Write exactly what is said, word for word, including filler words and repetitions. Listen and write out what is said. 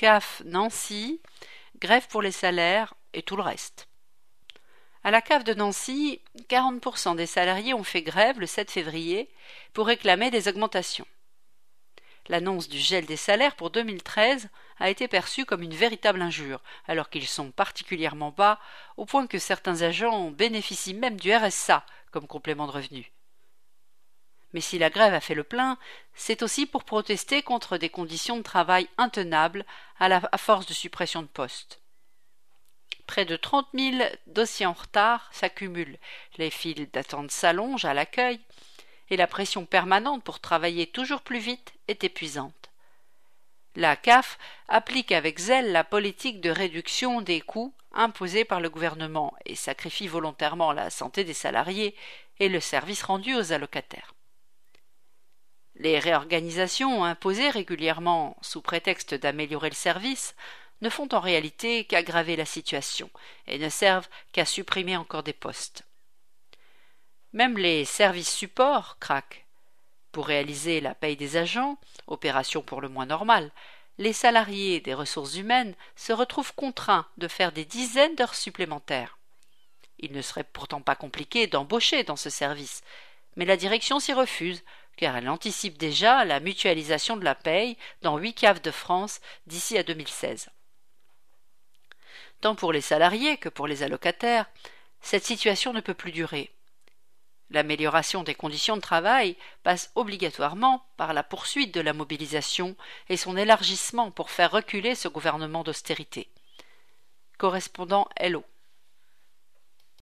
C A F Nancy, grève pour les salaires et tout le reste. À la C A F de Nancy, quarante pour cent des salariés ont fait grève le sept février pour réclamer des augmentations. L'annonce du gel des salaires pour deux mille treize a été perçue comme une véritable injure, alors qu'ils sont particulièrement bas, au point que certains agents bénéficient même du R S A comme complément de revenu. Mais si la grève a fait le plein, c'est aussi pour protester contre des conditions de travail intenables à, la, à force de suppression de postes. Près de trente mille dossiers en retard s'accumulent, les files d'attente s'allongent à l'accueil, et la pression permanente pour travailler toujours plus vite est épuisante. La C A F applique avec zèle la politique de réduction des coûts imposée par le gouvernement et sacrifie volontairement la santé des salariés et le service rendu aux allocataires. Les réorganisations imposées régulièrement sous prétexte d'améliorer le service ne font en réalité qu'aggraver la situation et ne servent qu'à supprimer encore des postes. Même les services supports craquent. Pour réaliser la paye des agents, opération pour le moins normale, les salariés des ressources humaines se retrouvent contraints de faire des dizaines d'heures supplémentaires. Il ne serait pourtant pas compliqué d'embaucher dans ce service, mais la direction s'y refuse, car elle anticipe déjà la mutualisation de la paye dans huit C A F de France d'ici à deux mille seize. Tant pour les salariés que pour les allocataires, cette situation ne peut plus durer. L'amélioration des conditions de travail passe obligatoirement par la poursuite de la mobilisation et son élargissement pour faire reculer ce gouvernement d'austérité. Correspondant L O